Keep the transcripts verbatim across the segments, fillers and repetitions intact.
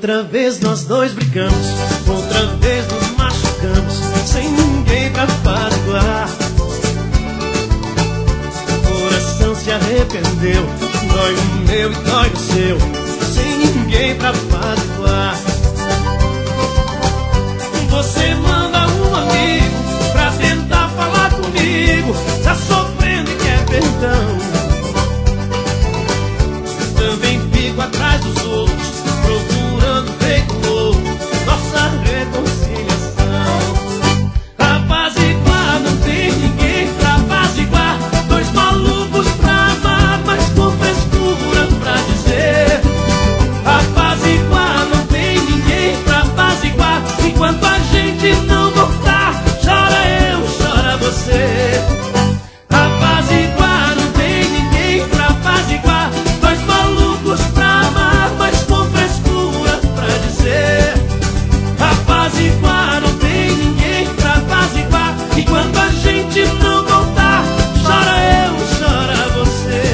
Outra vez nós dois brigamos, outra vez nos machucamos, sem ninguém pra apaziguar. Coração se arrependeu, dói o meu e dói o seu, sem ninguém pra apaziguar. Você manda um amigo pra tentar falar comigo, tá sofrendo e quer perdão. Também fico atrás dos outros, procurando feito louco nossa reconciliação. Apaziguar, não tem ninguém pra apaziguar. Dois malucos pra amar, mas com frescura pra dizer. Apaziguar, não tem ninguém pra apaziguar. Enquanto a gente não voltar, chora eu, chora você. Apaziguar, não tem ninguém pra apaziguar. Dois malucos pra amar, mas com frescura pra dizer. Apaziguar, não tem ninguém pra apaziguar. Enquanto a gente não voltar, chora eu, chora você.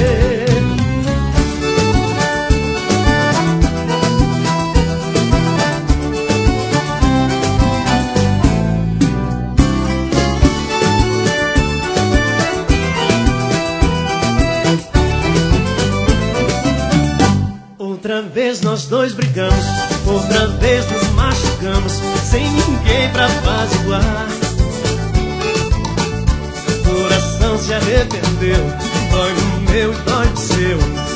Outra vez nós dois brigamos, outra vez nos machucamos, sem ninguém pra apaziguar. Coração se arrependeu, dói no meu e dói no seu,